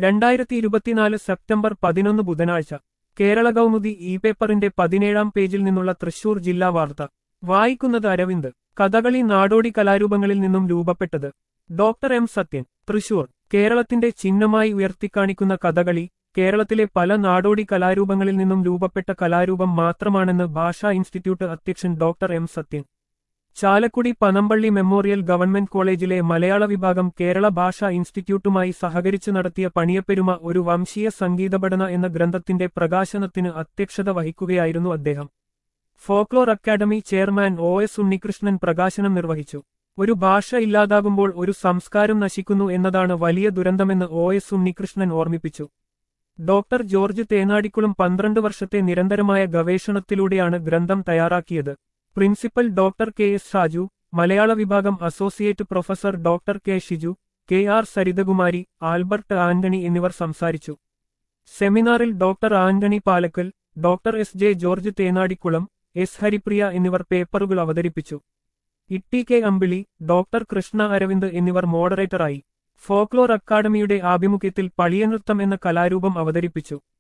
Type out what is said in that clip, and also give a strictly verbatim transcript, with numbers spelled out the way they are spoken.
രണ്ടായിരത്തി ഇരുപത്തിനാല് സെപ്റ്റംബർ പതിനൊന്ന് ബുധനാഴ്ച കേരള കൗമുദി ഇ പേപ്പറിന്റെ പതിനേഴാം പേജിൽ നിന്നുള്ള തൃശൂർ ജില്ലാ വാർത്ത വായിക്കുന്നത് അരവിന്ദ്. കഥകളി നാടോടി കലാരൂപങ്ങളിൽ നിന്നും രൂപപ്പെട്ടത്. Doctor M Sathyan, Thrissur. കേരളത്തിന്റെ ചിഹ്നമായി ഉയർത്തിക്കാണിക്കുന്ന കഥകളി കേരളത്തിലെ പല നാടോടി കലാരൂപങ്ങളിൽ നിന്നും രൂപപ്പെട്ട കലാരൂപം മാത്രമാണെന്ന് ഭാഷാ ഇൻസ്റ്റിറ്റ്യൂട്ട് അധ്യക്ഷൻ doctor M Sathyan. Chalakudy Panampilly memorial government കോളേജിലെ മലയാള വിഭാഗം കേരള ഭാഷാ ഇൻസ്റ്റിറ്റ്യൂട്ടുമായി സഹകരിച്ച് നടത്തിയ പണിയപ്പെരുമ ഒരു വംശീയ സംഗീതപഠന എന്ന ഗ്രന്ഥത്തിന്റെ പ്രകാശനത്തിന് അധ്യക്ഷത വഹിക്കുകയായിരുന്നു അദ്ദേഹം. Folklore academy chairman O S Unnikrishnan പ്രകാശനം നിർവഹിച്ചു. ഒരു ഭാഷ ഇല്ലാതാകുമ്പോൾ ഒരു സംസ്കാരം നശിക്കുന്നു എന്നതാണ് വലിയ ദുരന്തമെന്ന് ഒ എസ് ഉണ്ണികൃഷ്ണൻ ഓർമ്മിപ്പിച്ചു. ഡോക്ടർ ജോർജ് തേനാടിക്കുളം പന്ത്രണ്ട് വർഷത്തെ നിരന്തരമായ ഗവേഷണത്തിലൂടെയാണ് ഗ്രന്ഥം തയ്യാറാക്കിയത്. Principal doctor K S Shaju, മലയാള വിഭാഗം associate professor doctor K Shiju, K R Sarithakumari, Albert Antony എന്നിവർ സംസാരിച്ചു. സെമിനാറിൽ doctor Antony Palakkal, doctor S J George Thenadikulam, S Haripriya എന്നിവർ പേപ്പറുകൾ അവതരിപ്പിച്ചു. ഇട്ടി കെ അമ്പിളി, ഡോക്ടർ കൃഷ്ണ അരവിന്ദ് എന്നിവർ മോഡറേറ്ററായി. ഫോക്ലോർ അക്കാദമിയുടെ ആഭിമുഖ്യത്തിൽ പളിയനൃത്തം എന്ന കലാരൂപം അവതരിപ്പിച്ചു.